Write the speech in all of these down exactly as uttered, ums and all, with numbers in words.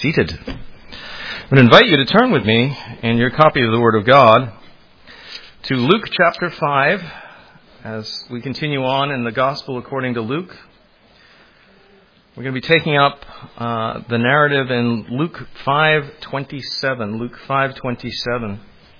Seated. I would invite you to turn with me in your copy of the Word of God to Luke chapter five as we continue on in the Gospel according to Luke. We're going to be taking up uh, the narrative in Luke five twenty-seven. Luke five twenty-seven.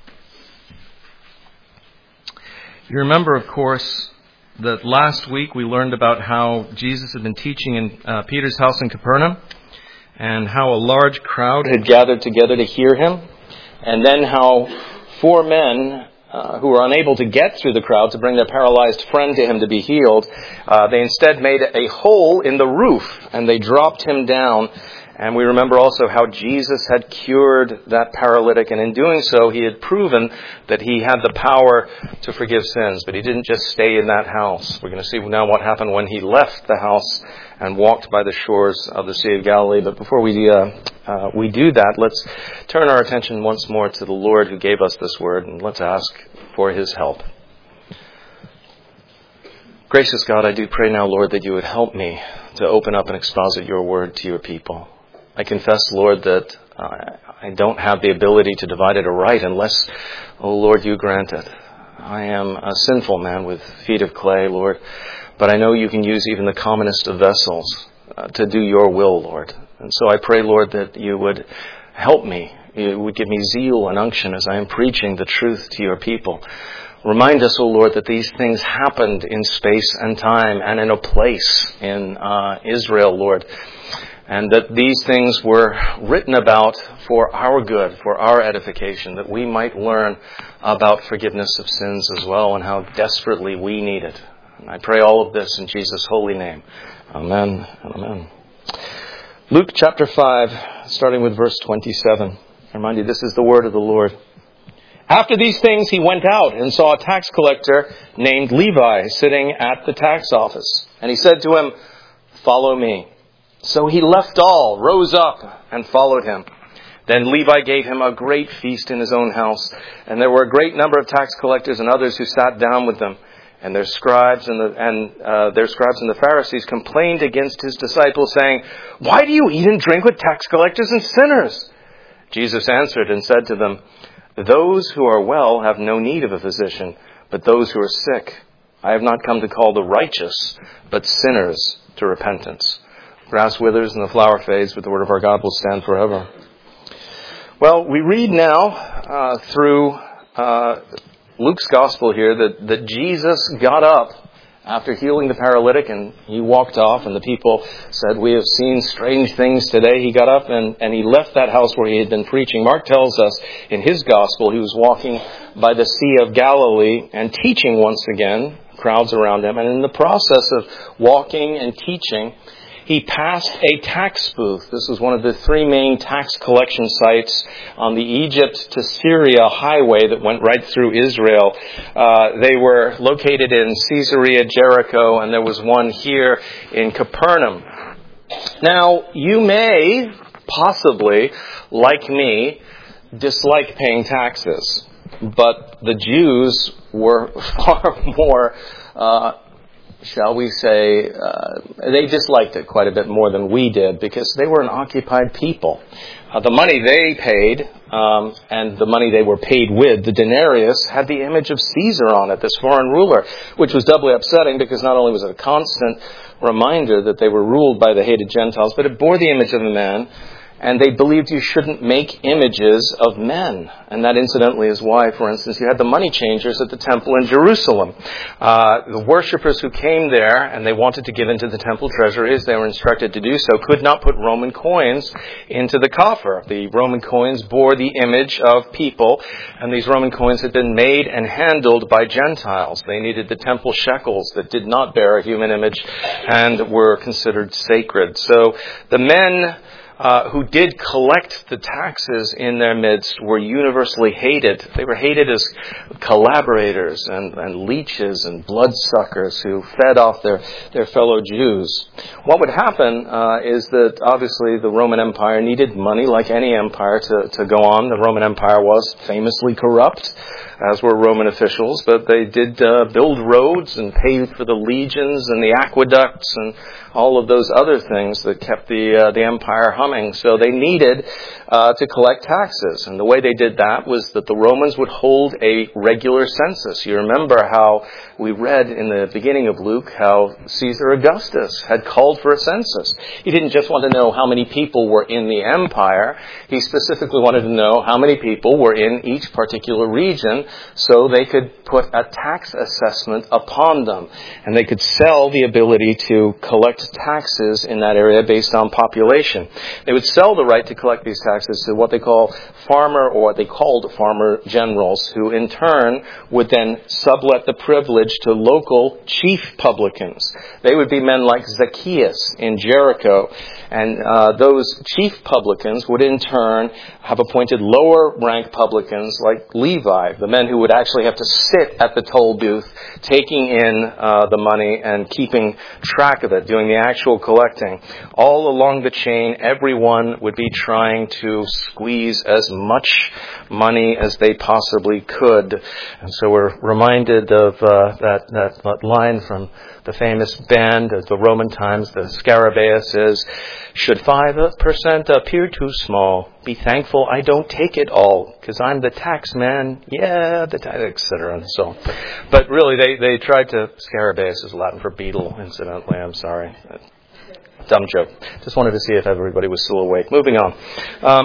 You remember, of course, that last week we learned about how Jesus had been teaching in uh, Peter's house in Capernaum, and how a large crowd had gathered together to hear him, and then how four men uh, who were unable to get through the crowd to bring their paralyzed friend to him to be healed, uh, they instead made a hole in the roof, and they dropped him down. And we remember also how Jesus had cured that paralytic, and in doing so, he had proven that he had the power to forgive sins. But he didn't just stay in that house. We're going to see now what happened when he left the house and walked by the shores of the Sea of Galilee. But before we uh, uh, we do that, let's turn our attention once more to the Lord who gave us this word, and let's ask for his help. Gracious God, I do pray now, Lord, that you would help me to open up and exposit your word to your people. I confess, Lord, that uh, I don't have the ability to divide it aright unless, oh Lord, you grant it. I am a sinful man with feet of clay, Lord, but I know you can use even the commonest of vessels uh, to do your will, Lord. And so I pray, Lord, that you would help me. You would give me zeal and unction as I am preaching the truth to your people. Remind us, O Lord, that these things happened in space and time and in a place in uh, Israel, Lord. And that these things were written about for our good, for our edification, that we might learn about forgiveness of sins as well and how desperately we need it. And I pray all of this in Jesus' holy name. Amen and amen. Luke chapter five, starting with verse twenty-seven. I remind you, this is the word of the Lord. After these things, he went out and saw a tax collector named Levi sitting at the tax office. And he said to him, "Follow me." So he left all, rose up, and followed him. Then Levi gave him a great feast in his own house, and there were a great number of tax collectors and others who sat down with them. And their scribes and the and uh, their scribes and the Pharisees complained against his disciples, saying, "Why do you eat and drink with tax collectors and sinners?" Jesus answered and said to them, "Those who are well have no need of a physician, but those who are sick. I have not come to call the righteous, but sinners to repentance." Grass withers and the flower fades, but the word of our God will stand forever. Well, we read now uh, through uh, Luke's gospel here that, that Jesus got up after healing the paralytic, and he walked off, and the people said, "We have seen strange things today." He got up and, and he left that house where he had been preaching. Mark tells us in his gospel he was walking by the Sea of Galilee and teaching once again, crowds around him. And in the process of walking and teaching, he passed a tax booth. This was one of the three main tax collection sites on the Egypt to Syria highway that went right through Israel. Uh, they were located in Caesarea, Jericho, and there was one here in Capernaum. Now, you may possibly, like me, dislike paying taxes, but the Jews were far more uh shall we say, uh, they disliked it quite a bit more than we did because they were an occupied people. Uh, the money they paid um, and the money they were paid with, the denarius, had the image of Caesar on it, this foreign ruler, which was doubly upsetting because not only was it a constant reminder that they were ruled by the hated Gentiles, but it bore the image of a man. And they believed you shouldn't make images of men. And that, incidentally, is why, for instance, you had the money changers at the temple in Jerusalem. Uh, the worshippers who came there and they wanted to give into the temple treasuries, they were instructed to do so, could not put Roman coins into the coffer. The Roman coins bore the image of people, and these Roman coins had been made and handled by Gentiles. They needed the temple shekels that did not bear a human image and were considered sacred. So the men Uh, who did collect the taxes in their midst were universally hated. They were hated as collaborators and, and leeches and bloodsuckers who fed off their, their fellow Jews. What would happen uh, is that obviously the Roman Empire needed money like any empire to, to go on. The Roman Empire was famously corrupt, as were Roman officials, but they did uh, build roads and pay for the legions and the aqueducts and all of those other things that kept the uh, the empire humming. coming. So they needed uh, to collect taxes. And the way they did that was that the Romans would hold a regular census. You remember how we read in the beginning of Luke how Caesar Augustus had called for a census. He didn't just want to know how many people were in the empire. He specifically wanted to know how many people were in each particular region so they could put a tax assessment upon them. And they could sell the ability to collect taxes in that area based on population. They would sell the right to collect these taxes to what they call farmer, or what they called farmer generals, who in turn would then sublet the privilege to local chief publicans. They would be men like Zacchaeus in Jericho. And uh, those chief publicans would in turn have appointed lower rank publicans like Levi, the men who would actually have to sit at the toll booth, taking in uh, the money and keeping track of it, doing the actual collecting. All along the chain, everyone would be trying to squeeze as much money as they possibly could. And so we're reminded of uh, that, that, that line from the famous band of the Roman times, the Scarabaeus is, should five percent appear too small, be thankful I don't take it all, because I'm the tax man, yeah, the tax, et cetera. And so, but really, they, they tried to, Scarabaeus is Latin for beetle, incidentally, I'm sorry. Dumb joke. Just wanted to see if everybody was still awake. Moving on. Um,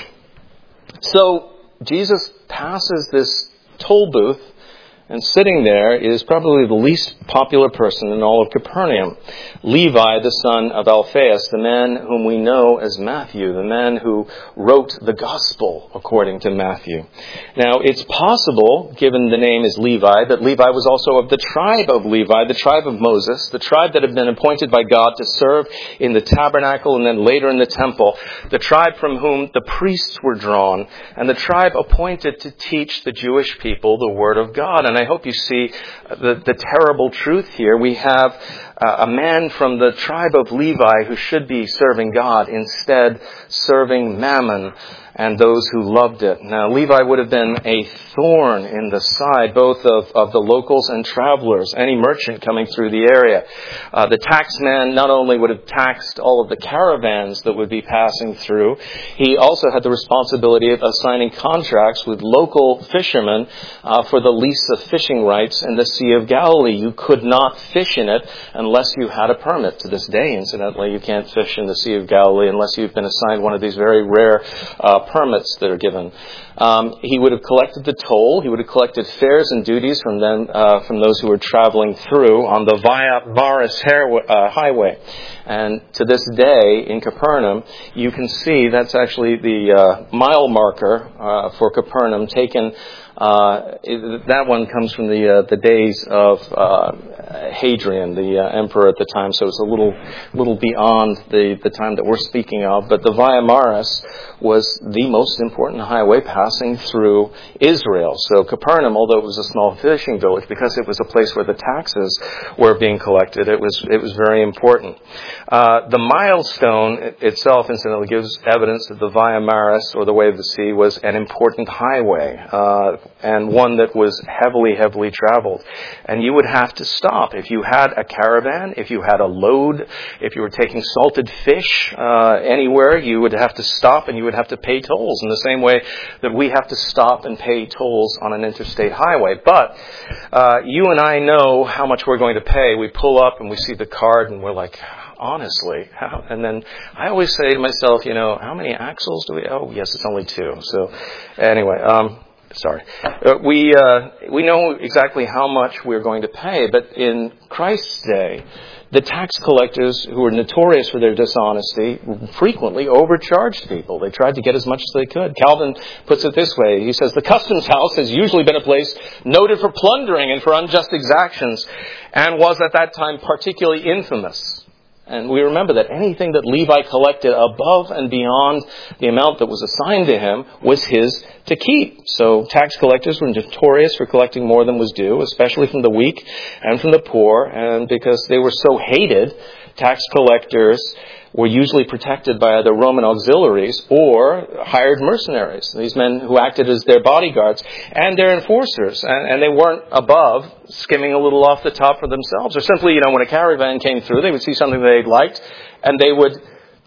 so, Jesus passes this toll booth, and sitting there is probably the least popular person in all of Capernaum. Levi, the son of Alphaeus, the man whom we know as Matthew, the man who wrote the gospel according to Matthew. Now, it's possible, given the name is Levi, that Levi was also of the tribe of Levi, the tribe of Moses, the tribe that had been appointed by God to serve in the tabernacle and then later in the temple, the tribe from whom the priests were drawn, and the tribe appointed to teach the Jewish people the word of God. And I hope you see the, the terrible truth here. We have uh, a man from the tribe of Levi who should be serving God, instead serving Mammon and those who loved it. Now, Levi would have been a thorn in the side, both of, of the locals and travelers, any merchant coming through the area. Uh, the taxman not only would have taxed all of the caravans that would be passing through, he also had the responsibility of assigning contracts with local fishermen uh, for the lease of fishing rights in the Sea of Galilee. You could not fish in it unless you had a permit. To this day, incidentally, you can't fish in the Sea of Galilee unless you've been assigned one of these very rare uh, permits that are given. Um, he would have collected the toll. He would have collected fares and duties from them, uh, from those who were traveling through on the Via Maris uh, highway. And to this day, in Capernaum, you can see that's actually the uh, mile marker uh, for Capernaum taken. Uh, that one comes from the uh, the days of uh, Hadrian, the uh, emperor at the time, so it's a little little beyond the, the time that we're speaking of. But the Via Maris was the most important highway passing through Israel. So Capernaum, although it was a small fishing village, because it was a place where the taxes were being collected, it was it was very important. Uh, the milestone itself, incidentally, gives evidence that the Via Maris, or the Way of the Sea, was an important highway. Uh, and one that was heavily, heavily traveled. And you would have to stop. If you had a caravan, if you had a load, if you were taking salted fish uh, anywhere, you would have to stop and you would have to pay tolls in the same way that we have to stop and pay tolls on an interstate highway. But uh, you and I know how much we're going to pay. We pull up and we see the card and we're like, honestly, how? And then I always say to myself, you know, how many axles do we, oh, yes, it's only two. So anyway, um, Sorry. Uh, we uh, we know exactly how much we're going to pay, but in Christ's day, the tax collectors, who were notorious for their dishonesty, frequently overcharged people. They tried to get as much as they could. Calvin puts it this way. He says, the customs house has usually been a place noted for plundering and for unjust exactions, and was at that time particularly infamous. And we remember that anything that Levi collected above and beyond the amount that was assigned to him was his to keep. So tax collectors were notorious for collecting more than was due, especially from the weak and from the poor. And because they were so hated, tax collectors were usually protected by either Roman auxiliaries or hired mercenaries, these men who acted as their bodyguards and their enforcers. And, and they weren't above skimming a little off the top for themselves. Or simply, you know, when a caravan came through, they would see something they liked and they would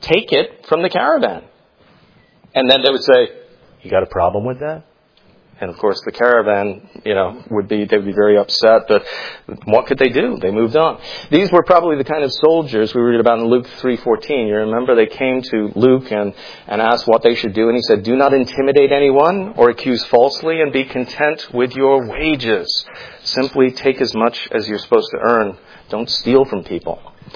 take it from the caravan. And then they would say, you got a problem with that? And of course the caravan, you know, would be, they would be very upset, but what could they do? They moved on. These were probably the kind of soldiers we read about in Luke three fourteen. You remember they came to Luke and, and asked what they should do, and he said, do not intimidate anyone or accuse falsely, and be content with your wages. Simply take as much as you're supposed to earn. Don't steal from people.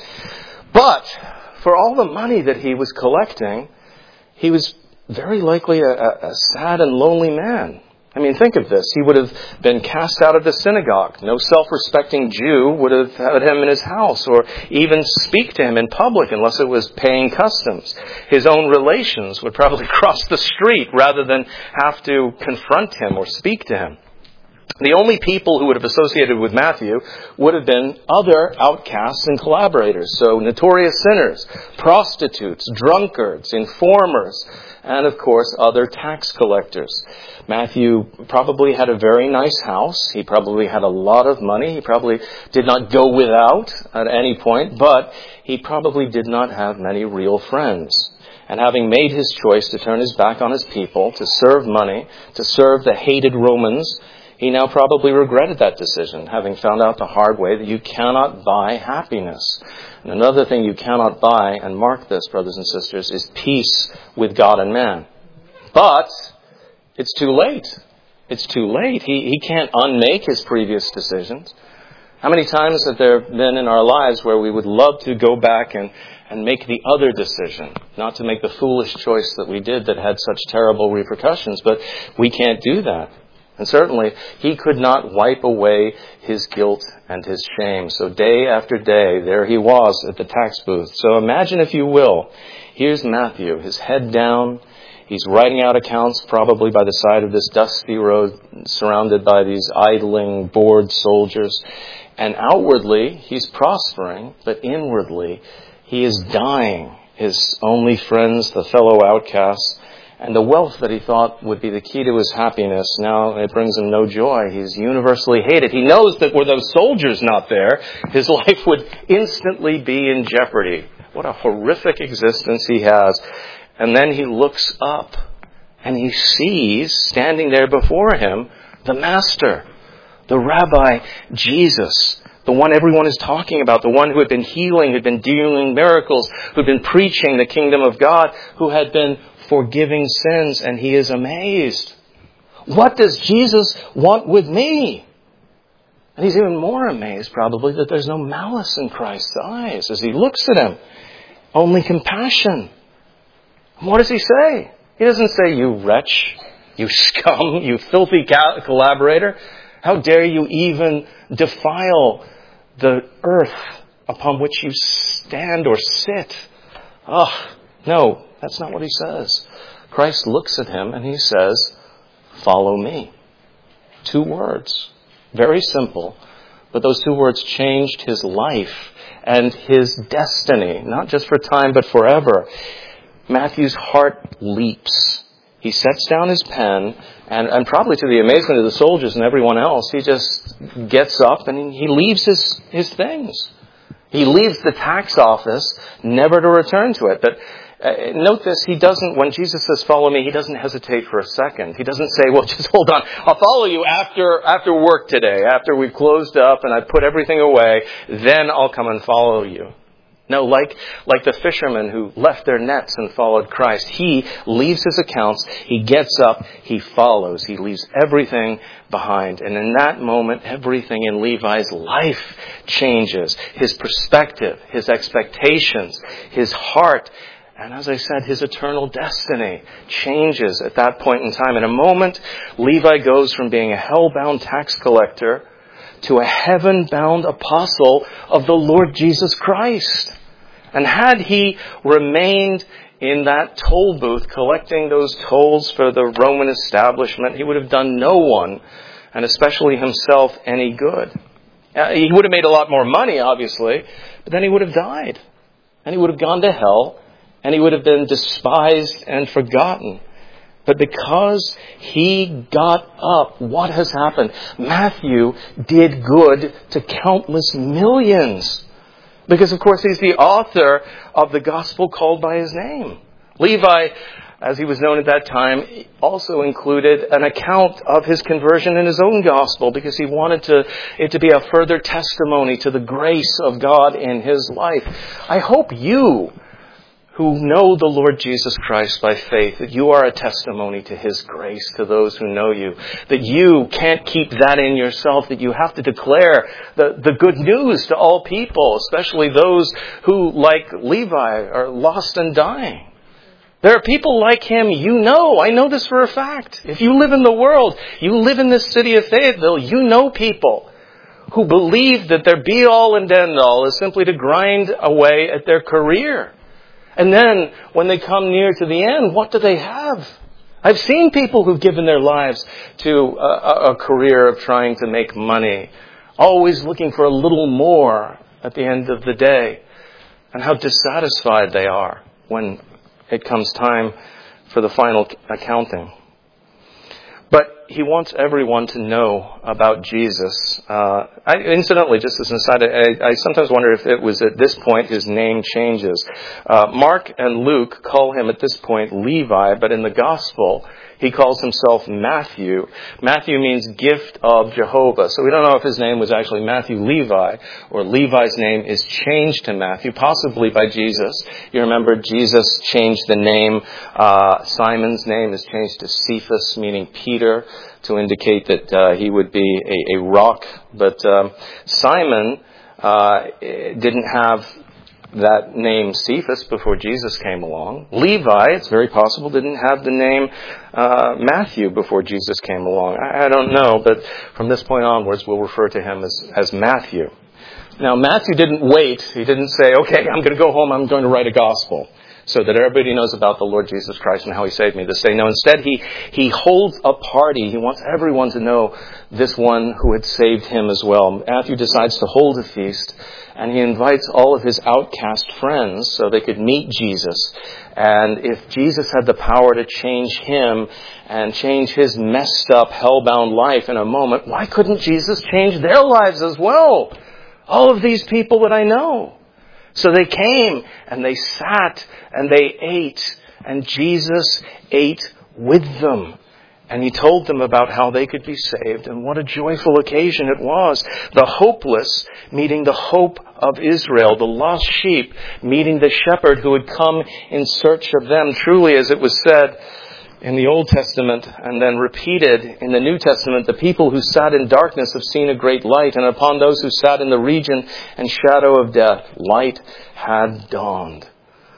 But for all the money that he was collecting, he was very likely a, a, a sad and lonely man. I mean, think of this. He would have been cast out of the synagogue. No self-respecting Jew would have had him in his house or even speak to him in public unless it was paying customs. His own relations would probably cross the street rather than have to confront him or speak to him. The only people who would have associated with Matthew would have been other outcasts and collaborators. So notorious sinners, prostitutes, drunkards, informers, and of course other tax collectors. Matthew probably had a very nice house. He probably had a lot of money. He probably did not go without at any point, but he probably did not have many real friends. And having made his choice to turn his back on his people, to serve money, to serve the hated Romans, he now probably regretted that decision, having found out the hard way that you cannot buy happiness. And another thing you cannot buy, and mark this, brothers and sisters, is peace with God and man. But it's too late. It's too late. He, he can't unmake his previous decisions. How many times have there been in our lives where we would love to go back and, and make the other decision, not to make the foolish choice that we did that had such terrible repercussions, but we can't do that. And certainly, he could not wipe away his guilt and his shame. So day after day, there he was at the tax booth. So imagine, if you will, here's Matthew, his head down. He's writing out accounts probably by the side of this dusty road, surrounded by these idling, bored soldiers. And outwardly, he's prospering, but inwardly, he is dying. His only friends, the fellow outcasts, and the wealth that he thought would be the key to his happiness, now it brings him no joy. He's universally hated. He knows that were those soldiers not there, his life would instantly be in jeopardy. What a horrific existence he has. And then he looks up and he sees, standing there before him, the Master, the Rabbi Jesus, the one everyone is talking about, the one who had been healing, who had been doing miracles, who had been preaching the kingdom of God, who had been forgiving sins, and he is amazed. What does Jesus want with me? And he's even more amazed, probably, that there's no malice in Christ's eyes as he looks at him. Only compassion. What does he say? He doesn't say, you wretch, you scum, you filthy collaborator. How dare you even defile the earth upon which you stand or sit? Oh, no. That's not what he says. Christ looks at him and he says, follow me. Two words. Very simple. But those two words changed his life and his destiny. Not just for time, but forever. Matthew's heart leaps. He sets down his pen and, and probably to the amazement of the soldiers and everyone else, he just gets up and he leaves his, his things. He leaves the tax office, never to return to it. But Uh, note this, he doesn't, when Jesus says, follow me, he doesn't hesitate for a second. He doesn't say, well, just hold on, I'll follow you after after work today, after we've closed up and I've put everything away, then I'll come and follow you. No, like, like the fishermen who left their nets and followed Christ, he leaves his accounts, he gets up, he follows, he leaves everything behind. And in that moment, everything in Levi's life changes. His perspective, his expectations, his heart, and as I said, his eternal destiny changes at that point in time. In a moment, Levi goes from being a hell-bound tax collector to a heaven-bound apostle of the Lord Jesus Christ. And had he remained in that toll booth collecting those tolls for the Roman establishment, he would have done no one, and especially himself, any good. He would have made a lot more money, obviously, but then he would have died. And he would have gone to hell. And he would have been despised and forgotten. But because he got up, what has happened? Matthew did good to countless millions. Because, of course, he's the author of the gospel called by his name. Levi, as he was known at that time, also included an account of his conversion in his own gospel because he wanted to, it to be a further testimony to the grace of God in his life. I hope you, who know the Lord Jesus Christ by faith, that you are a testimony to his grace to those who know you. That you can't keep that in yourself, that you have to declare the, the good news to all people, especially those who, like Levi, are lost and dying. There are people like him you know. I know this for a fact. If you live in the world, you live in this city of Fayetteville, you know people who believe that their be-all and end-all is simply to grind away at their career. And then, when they come near to the end, what do they have? I've seen people who've given their lives to a, a career of trying to make money, always looking for a little more at the end of the day, and how dissatisfied they are when it comes time for the final accounting. But he wants everyone to know about Jesus. Uh, I, incidentally, just as an aside, I, I sometimes wonder if it was at this point his name changes. Uh, Mark and Luke call him at this point Levi, but in the Gospel, he calls himself Matthew. Matthew means gift of Jehovah. So we don't know if his name was actually Matthew Levi, or Levi's name is changed to Matthew, possibly by Jesus. You remember Jesus changed the name. Uh, Simon's name is changed to Cephas, meaning Peter, to indicate that uh, he would be a, a rock. But um, Simon uh, didn't have that name Cephas before Jesus came along. Levi, it's very possible, didn't have the name uh, Matthew before Jesus came along. I, I don't know, but from this point onwards, we'll refer to him as, as Matthew. Now, Matthew didn't wait. He didn't say, okay, I'm going to go home, I'm going to write a gospel so that everybody knows about the Lord Jesus Christ and how he saved me this day. No, instead, he, he holds a party. He wants everyone to know this one who had saved him as well. Matthew decides to hold a feast, and he invites all of his outcast friends so they could meet Jesus. And if Jesus had the power to change him and change his messed up, hell-bound life in a moment, why couldn't Jesus change their lives as well? All of these people that I know. So they came and they sat and they ate, and Jesus ate with them. And he told them about how they could be saved, and what a joyful occasion it was. The hopeless meeting the hope of Israel, the lost sheep meeting the shepherd who had come in search of them. Truly, as it was said in the Old Testament and then repeated in the New Testament, the people who sat in darkness have seen a great light, and upon those who sat in the region and shadow of death, light had dawned.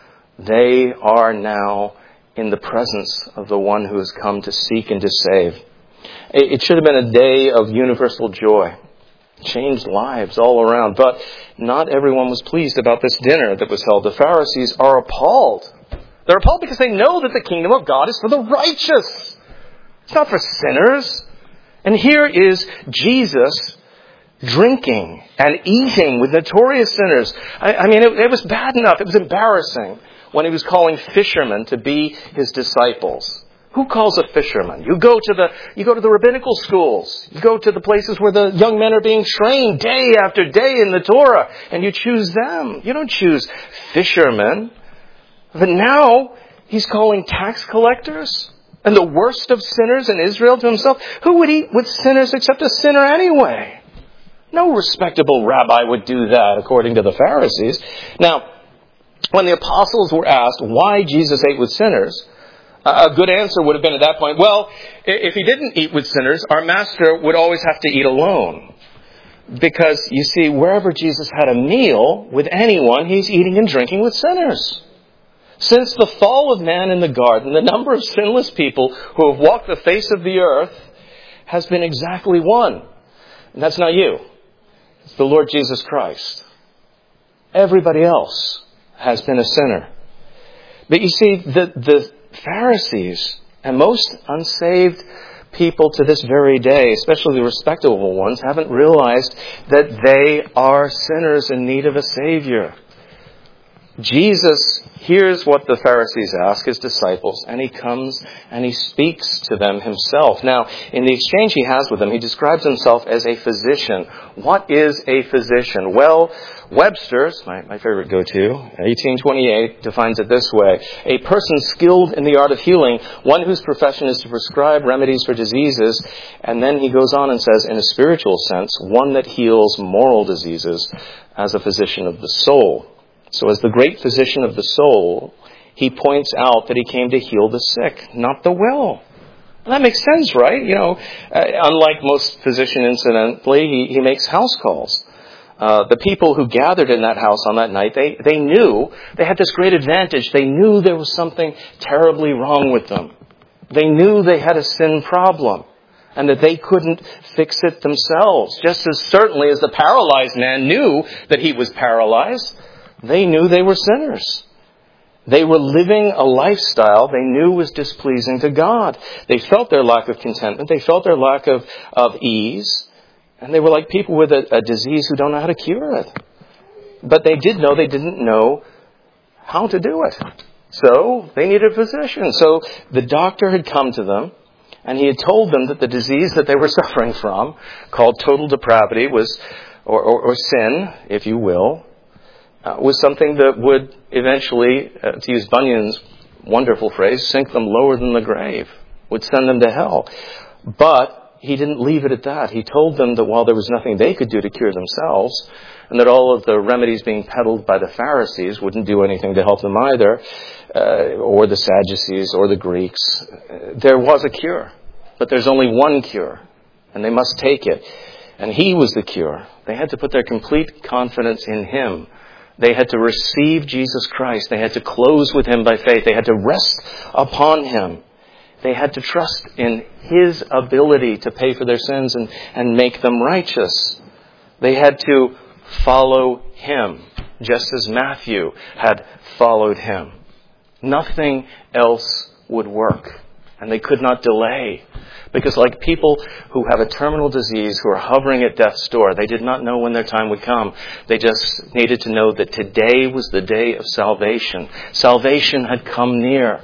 They are now in the presence of the one who has come to seek and to save. It should have been a day of universal joy. Changed lives all around. But not everyone was pleased about this dinner that was held. The Pharisees are appalled. They're appalled because they know that the kingdom of God is for the righteous. It's not for sinners. And here is Jesus drinking and eating with notorious sinners. I, I mean, it, it was bad enough. It was embarrassing when he was calling fishermen to be his disciples. Who calls a fisherman? You go to the you go to the rabbinical schools. You go to the places where the young men are being trained day after day in the Torah, and you choose them. You don't choose fishermen. But now he's calling tax collectors and the worst of sinners in Israel to himself. Who would eat with sinners except a sinner anyway? No respectable rabbi would do that, according to the Pharisees. Now, when the apostles were asked why Jesus ate with sinners, a good answer would have been at that point, well, if he didn't eat with sinners, our master would always have to eat alone. Because, you see, wherever Jesus had a meal with anyone, he's eating and drinking with sinners. Since the fall of man in the garden, the number of sinless people who have walked the face of the earth has been exactly one. And that's not you. It's the Lord Jesus Christ. Everybody else has been a sinner. But you see, the, the Pharisees and most unsaved people to this very day, especially the respectable ones, haven't realized that they are sinners in need of a Savior. Jesus hears what the Pharisees ask his disciples, and he comes and he speaks to them himself. Now, in the exchange he has with them, he describes himself as a physician. What is a physician? Well, Webster's, my, my favorite go-to, eighteen twenty-eight, defines it this way: a person skilled in the art of healing, one whose profession is to prescribe remedies for diseases. And then he goes on and says, in a spiritual sense, one that heals moral diseases as a physician of the soul. So as the great physician of the soul, he points out that he came to heal the sick, not the well. And that makes sense, right? You know, uh, unlike most physicians, incidentally, he, he makes house calls. Uh, the people who gathered in that house on that night, they, they knew, they had this great advantage. They knew there was something terribly wrong with them. They knew they had a sin problem and that they couldn't fix it themselves. Just as certainly as the paralyzed man knew that he was paralyzed, they knew they were sinners. They were living a lifestyle they knew was displeasing to God. They felt their lack of contentment. They felt their lack of, of ease. And they were like people with a, a disease who don't know how to cure it. But they did know they didn't know how to do it. So they needed a physician. So the doctor had come to them, and he had told them that the disease that they were suffering from, called total depravity, was, or, or, or sin, if you will, Uh, was something that would eventually, uh, to use Bunyan's wonderful phrase, sink them lower than the grave, would send them to hell. But he didn't leave it at that. He told them that while there was nothing they could do to cure themselves, and that all of the remedies being peddled by the Pharisees wouldn't do anything to help them either, uh, or the Sadducees or the Greeks, uh, there was a cure. But there's only one cure, and they must take it. And he was the cure. They had to put their complete confidence in him. They had to receive Jesus Christ. They had to close with him by faith. They had to rest upon him. They had to trust in his ability to pay for their sins and, and make them righteous. They had to follow him, just as Matthew had followed him. Nothing else would work. And they could not delay. Because like people who have a terminal disease, who are hovering at death's door, they did not know when their time would come. They just needed to know that today was the day of salvation. Salvation had come near.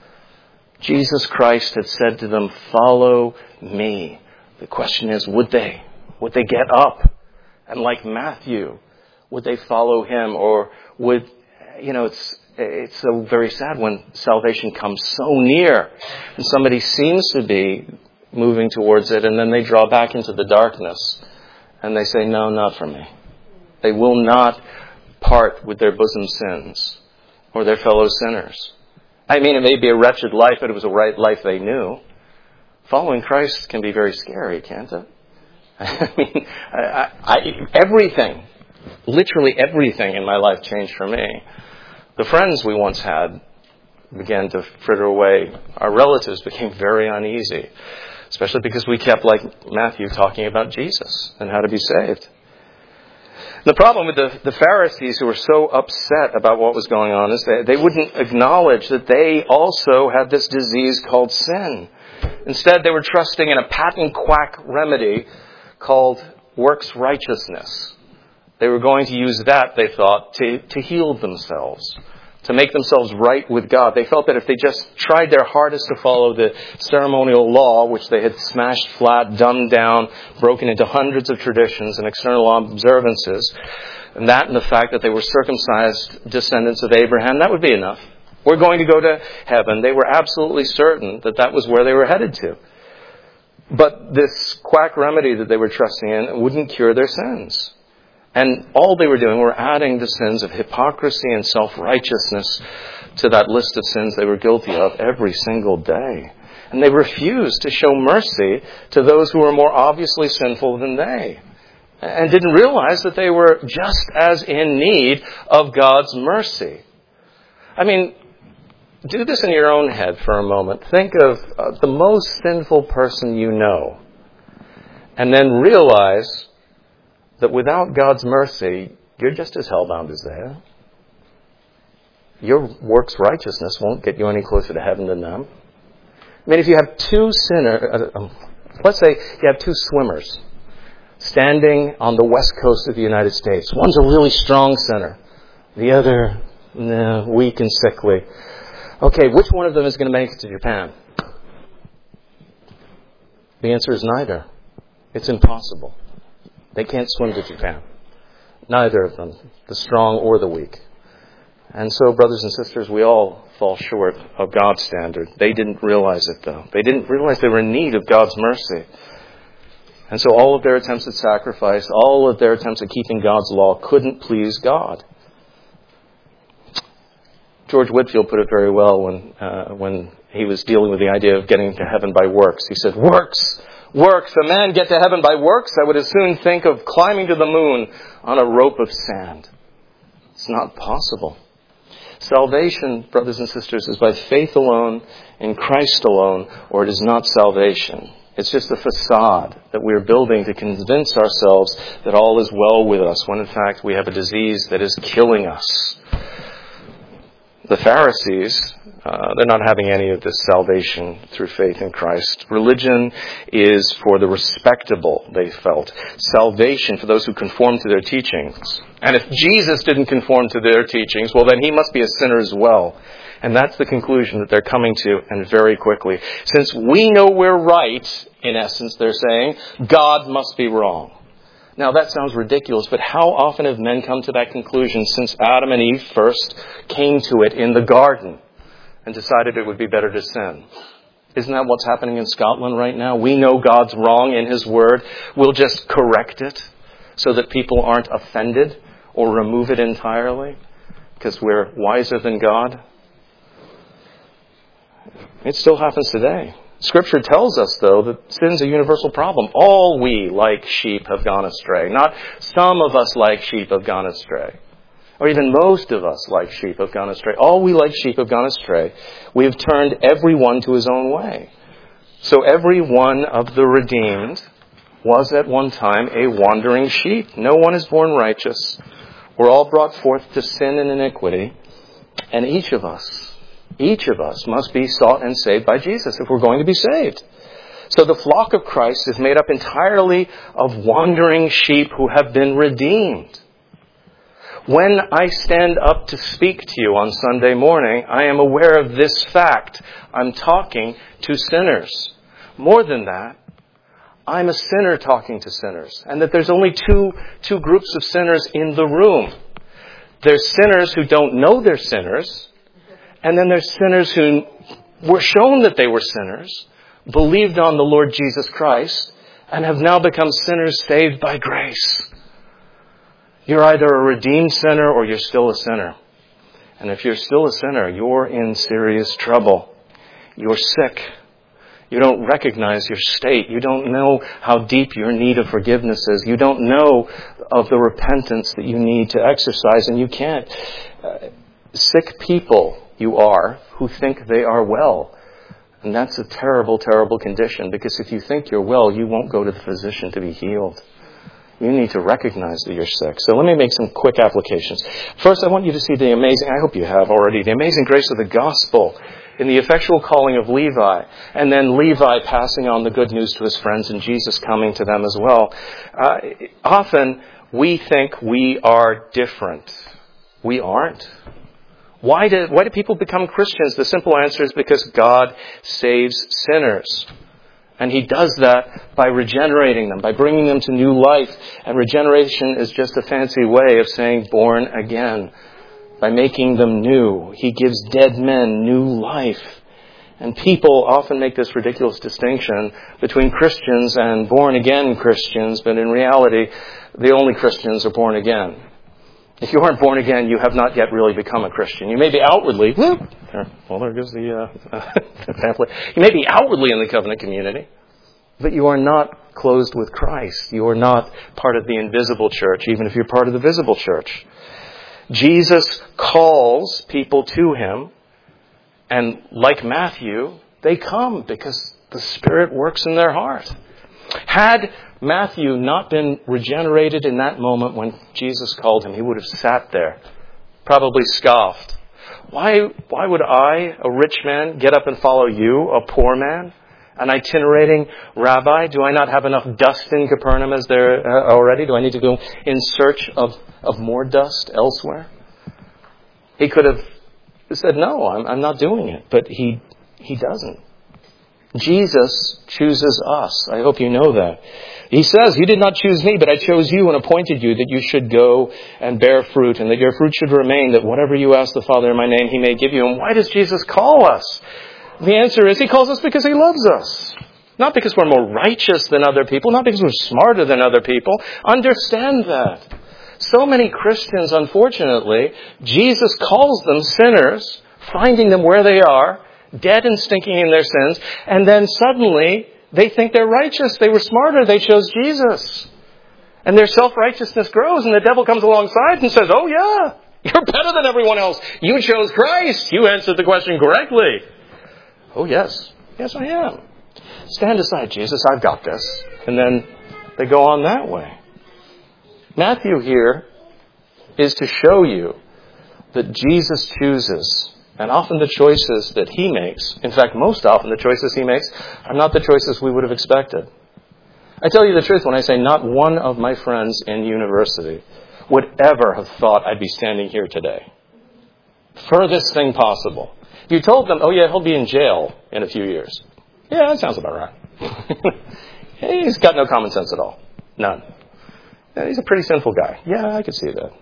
Jesus Christ had said to them, "Follow me." The question is, would they? Would they get up? And like Matthew, would they follow him? Or would, you know, it's It's so very sad when salvation comes so near and somebody seems to be moving towards it, and then they draw back into the darkness and they say, "No, not for me." They will not part with their bosom sins or their fellow sinners. I mean, it may be a wretched life, but it was a right life they knew. Following Christ can be very scary, can't it? I mean, I, I, everything, literally everything in my life changed for me. The friends we once had began to fritter away. Our relatives became very uneasy, especially because we kept, like Matthew, talking about Jesus and how to be saved. The problem with the, the Pharisees, who were so upset about what was going on, is they, they wouldn't acknowledge that they also had this disease called sin. Instead, they wure trusting in a patent quack remedy called works righteousness. They were going to use that, they thought, to, to heal themselves, to make themselves right with God. They felt that if they just tried their hardest to follow the ceremonial law, which they had smashed flat, dumbed down, broken into hundreds of traditions and external observances, and that and the fact that they were circumcised descendants of Abraham, that would be enough. We're going to go to heaven. They were absolutely certain that that was where they were headed to. But this quack remedy that they were trusting in wouldn't cure their sins. And all they were doing were adding the sins of hypocrisy and self-righteousness to that list of sins they were guilty of every single day. And they refused to show mercy to those who were more obviously sinful than they. And didn't realize that they were just as in need of God's mercy. I mean, do this in your own head for a moment. Think of uh, the most sinful person you know. And then realize that without God's mercy, you're just as hellbound as they are. Your works righteousness won't get you any closer to heaven than them. I mean, if you have two sinners, uh, let's say you have two swimmers standing on the west coast of the United States. One's a really strong sinner. The other, Nah, weak and sickly. Okay, which one of them is going to make it to Japan? The answer is neither. It's impossible. They can't swim to Japan. Neither of them, the strong or the weak. And so, brothers and sisters, we all fall short of God's standard. They didn't realize it, though. They didn't realize they were in need of God's mercy. And so all of their attempts at sacrifice, all of their attempts at keeping God's law couldn't please God. George Whitefield put it very well when uh, when he was dealing with the idea of getting to heaven by works. He said, works, works. A man get to heaven by works? I would as soon think of climbing to the moon on a rope of sand. It's not possible. Salvation, brothers and sisters, is by faith alone, in Christ alone, or it is not salvation. It's just a facade that we are building to convince ourselves that all is well with us, when in fact we have a disease that is killing us. The Pharisees, uh, they're not having any of this salvation through faith in Christ. Religion is for the respectable, they felt. Salvation for those who conform to their teachings. And if Jesus didn't conform to their teachings, well, then he must be a sinner as well. And that's the conclusion that they're coming to, and very quickly. Since we know we're right, in essence, they're saying, God must be wrong. Now, that sounds ridiculous, but how often have men come to that conclusion since Adam and Eve first came to it in the garden and decided it would be better to sin? Isn't that what's happening in Scotland right now? We know God's wrong in His Word. We'll just correct it so that people aren't offended or remove it entirely because we're wiser than God. It still happens today. Scripture tells us, though, that sin's a universal problem. All we, like sheep, have gone astray. Not some of us, like sheep, have gone astray. Or even most of us, like sheep, have gone astray. All we, like sheep, have gone astray. We have turned every one to his own way. So every one of the redeemed was at one time a wandering sheep. No one is born righteous. We're all brought forth to sin and iniquity. And each of us, Each of us must be sought and saved by Jesus if we're going to be saved. So the flock of Christ is made up entirely of wandering sheep who have been redeemed. When I stand up to speak to you on Sunday morning, I am aware of this fact. I'm talking to sinners. More than that, I'm a sinner talking to sinners. And that there's only two, two groups of sinners in the room. There's sinners who don't know they're sinners. And then there's sinners who were shown that they were sinners, believed on the Lord Jesus Christ, and have now become sinners saved by grace. You're either a redeemed sinner or you're still a sinner. And if you're still a sinner, you're in serious trouble. You're sick. You don't recognize your state. You don't know how deep your need of forgiveness is. You don't know of the repentance that you need to exercise, and you can't. Uh, sick people you are who think they are well. And that's a terrible, terrible condition, because if you think you're well, you won't go to the physician to be healed. You need to recognize that you're sick. So let me make some quick applications. First, I want you to see the amazing, I hope you have already, the amazing grace of the gospel in the effectual calling of Levi, and then Levi passing on the good news to his friends and Jesus coming to them as well. Uh, often we think we are different. We aren't. Why do, why do people become Christians? The simple answer is because God saves sinners. And He does that by regenerating them, by bringing them to new life. And regeneration is just a fancy way of saying born again. By making them new. He gives dead men new life. And people often make this ridiculous distinction between Christians and born-again Christians, but in reality, the only Christians are born again. If you aren't born again, you have not yet really become a Christian. You may be outwardly, whoop, well, there goes the uh, pamphlet. You may be outwardly in the covenant community, but you are not closed with Christ. You are not part of the invisible church, even if you're part of the visible church. Jesus calls people to Him, and like Matthew, they come because the Spirit works in their heart. Had Matthew not been regenerated in that moment when Jesus called him, he would have sat there, probably scoffed. Why, why would I, a rich man, get up and follow you, a poor man, an itinerating rabbi? Do I not have enough dust in Capernaum as there uh, already? Do I need to go in search of, of more dust elsewhere? He could have said, no, I'm, I'm not doing it. But he he doesn't. Jesus chooses us. I hope you know that. He says, you did not choose me, but I chose you and appointed you that you should go and bear fruit and that your fruit should remain, that whatever you ask the Father in my name, he may give you. And why does Jesus call us? The answer is he calls us because he loves us. Not because we're more righteous than other people, not because we're smarter than other people. Understand that. So many Christians, unfortunately, Jesus calls them sinners, finding them where they are, dead and stinking in their sins, and then suddenly they think they're righteous. They were smarter. They chose Jesus. And their self-righteousness grows, and the devil comes alongside and says, oh yeah, you're better than everyone else. You chose Christ. You answered the question correctly. Oh yes. Yes, I am. Stand aside, Jesus. I've got this. And then they go on that way. Matthew here is to show you that Jesus chooses. And often the choices that he makes, in fact, most often the choices he makes, are not the choices we would have expected. I tell you the truth when I say not one of my friends in university would ever have thought I'd be standing here today. Furthest thing possible. If you told them, oh yeah, he'll be in jail in a few years. Yeah, that sounds about right. He's got no common sense at all. None. Yeah, he's a pretty sinful guy. Yeah, I could see that.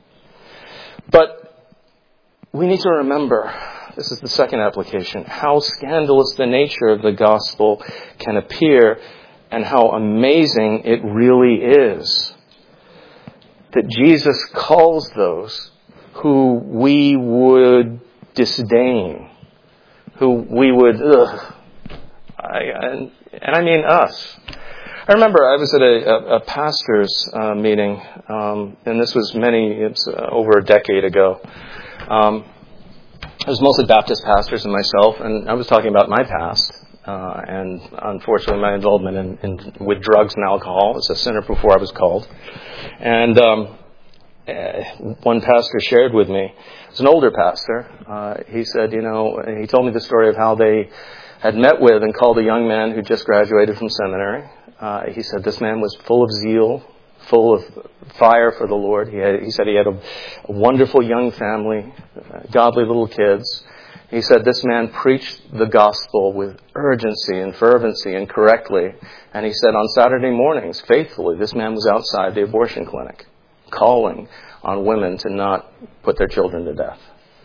But we need to remember, this is the second application, how scandalous the nature of the gospel can appear and how amazing it really is. That Jesus calls those who we would disdain, who we would, ugh, I, and, and I mean us. I remember I was at a, a, a pastor's uh, meeting, um, and this was many, it's uh, over a decade ago. Um, it was mostly Baptist pastors and myself, and I was talking about my past, uh, and unfortunately my involvement in, in with drugs and alcohol as a sinner before I was called. And um, uh, one pastor shared with me, it's an older pastor, uh, he said, you know, he told me the story of how they had met with and called a young man who just graduated from seminary. Uh, he said this man was full of zeal, full of fire for the Lord. He, had, he said he had a, a wonderful young family, uh, godly little kids. He said this man preached the gospel with urgency and fervency and correctly. And he said on Saturday mornings, faithfully, this man was outside the abortion clinic, calling on women to not put their children to death.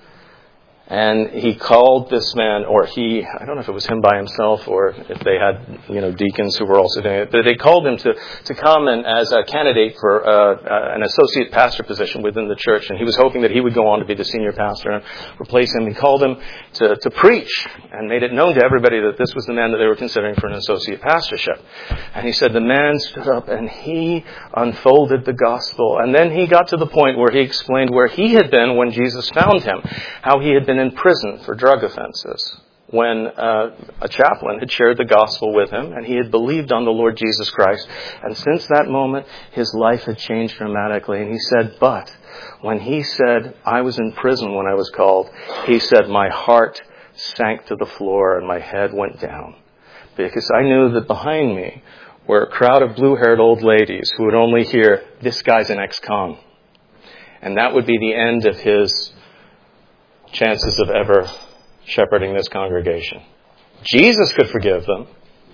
And he called this man, or he, I don't know if it was him by himself or if they had, you know, deacons who were also doing it, but they called him to, to come and as a candidate for uh, uh, an associate pastor position within the church. And he was hoping that he would go on to be the senior pastor and replace him. He called him to, to preach and made it known to everybody that this was the man that they were considering for an associate pastorship. And he said the man stood up and he unfolded the gospel. And then he got to the point where he explained where he had been when Jesus found him, how he had been in prison for drug offenses when uh, a chaplain had shared the gospel with him and he had believed on the Lord Jesus Christ. And since that moment, his life had changed dramatically. And he said, but when he said, I was in prison when I was called, he said, my heart sank to the floor and my head went down because I knew that behind me were a crowd of blue-haired old ladies who would only hear, this guy's an ex-con. And that would be the end of his chances of ever shepherding this congregation. Jesus could forgive them,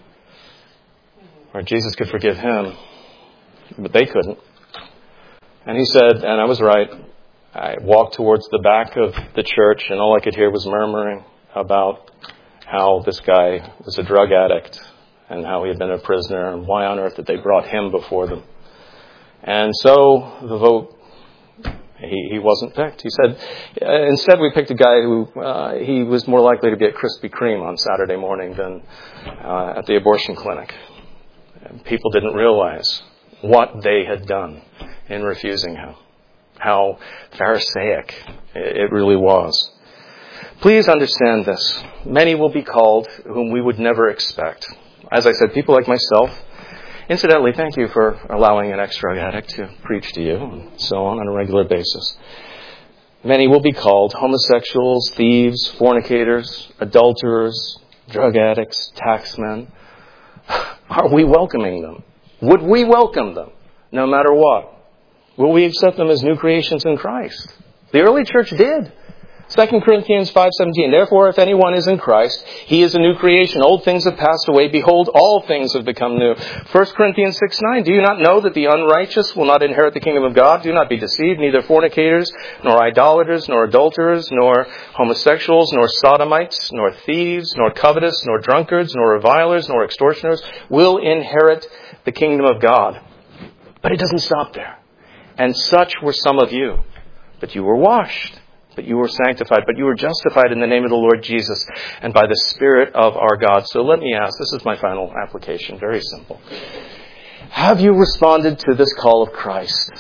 or Jesus could forgive him, but they couldn't. And he said, and I was right, I walked towards the back of the church and all I could hear was murmuring about how this guy was a drug addict and how he had been a prisoner and why on earth that they brought him before them. And so the vote, He, he wasn't picked. He said, uh, instead we picked a guy who, uh, he was more likely to be at Krispy Kreme on Saturday morning than uh, at the abortion clinic. And people didn't realize what they had done in refusing him. How Pharisaic it really was. Please understand this. Many will be called whom we would never expect. As I said, people like myself. Incidentally, thank you for allowing an ex-drug addict to preach to you and so on on a regular basis. Many will be called homosexuals, thieves, fornicators, adulterers, drug addicts, taxmen. Are we welcoming them? Would we welcome them no matter what? Will we accept them as new creations in Christ? The early church did. Second Corinthians five seventeen, therefore, if anyone is in Christ, he is a new creation. Old things have passed away. Behold, all things have become new. First Corinthians six nine, do you not know that the unrighteous will not inherit the kingdom of God? Do not be deceived. Neither fornicators, nor idolaters, nor adulterers, nor homosexuals, nor sodomites, nor thieves, nor covetous, nor drunkards, nor revilers, nor extortioners will inherit the kingdom of God. But it doesn't stop there. And such were some of you. But you were washed. But you were sanctified, but you were justified in the name of the Lord Jesus and by the Spirit of our God. So let me ask, this is my final application, very simple. Have you responded to this call of Christ?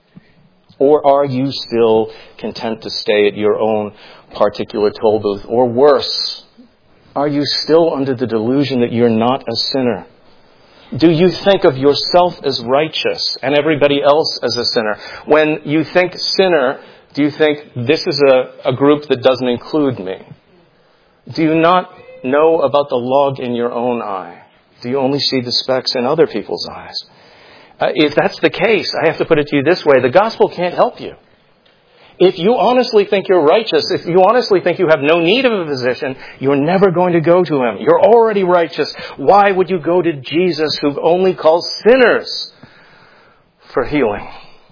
Or are you still content to stay at your own particular toll booth? Or worse, are you still under the delusion that you're not a sinner? Do you think of yourself as righteous and everybody else as a sinner? When you think sinner, do you think this is a, a group that doesn't include me? Do you not know about the log in your own eye? Do you only see the specks in other people's eyes? Uh, if that's the case, I have to put it to you this way. The gospel can't help you. If you honestly think you're righteous, if you honestly think you have no need of a physician, you're never going to go to him. You're already righteous. Why would you go to Jesus, who only calls sinners for healing?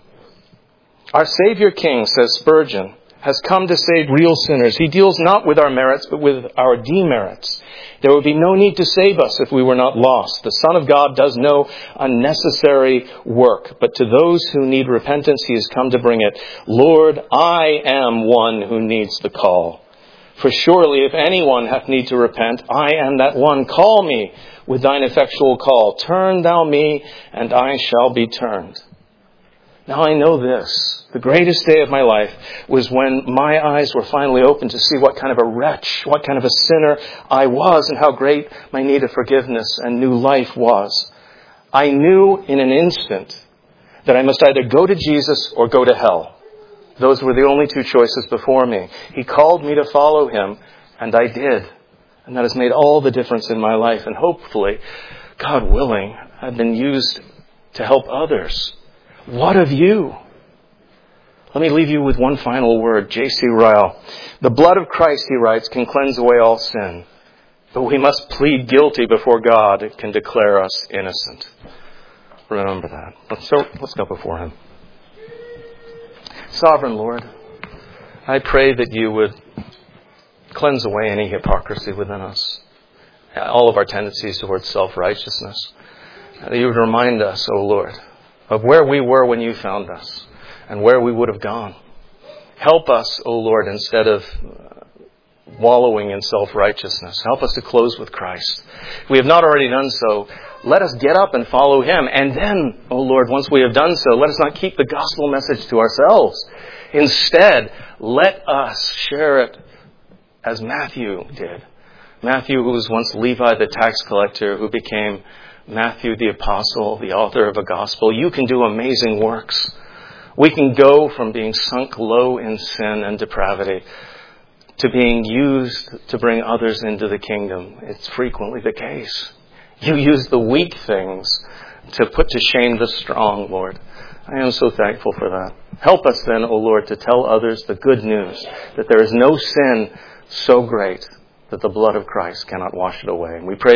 Our Savior King, says Spurgeon, has come to save real sinners. He deals not with our merits, but with our demerits. There would be no need to save us if we were not lost. The Son of God does no unnecessary work, but to those who need repentance, he has come to bring it. Lord, I am one who needs the call. For surely if anyone hath need to repent, I am that one. Call me with thine effectual call. Turn thou me, and I shall be turned. Now I know this. The greatest day of my life was when my eyes were finally open to see what kind of a wretch, what kind of a sinner I was, and how great my need of forgiveness and new life was. I knew in an instant that I must either go to Jesus or go to hell. Those were the only two choices before me. He called me to follow him, and I did. And that has made all the difference in my life. And hopefully, God willing, I've been used to help others. What of you? Let me leave you with one final word. J C Ryle. The blood of Christ, he writes, can cleanse away all sin. But we must plead guilty before God. It can declare us innocent. Remember that. So let's go before him. Sovereign Lord, I pray that you would cleanse away any hypocrisy within us. All of our tendencies towards self-righteousness. That you would remind us, O Lord, of where we were when you found us and where we would have gone. Help us, O Lord, instead of wallowing in self-righteousness. Help us to close with Christ. If we have not already done so, let us get up and follow him. And then, O Lord, once we have done so, let us not keep the gospel message to ourselves. Instead, let us share it as Matthew did. Matthew, who was once Levi the tax collector, who became Matthew the apostle, the author of a gospel. You can do amazing works. We can go from being sunk low in sin and depravity to being used to bring others into the kingdom. It's frequently the case. You use the weak things to put to shame the strong, Lord. I am so thankful for that. Help us then, O Lord, to tell others the good news that there is no sin so great that the blood of Christ cannot wash it away. And we pray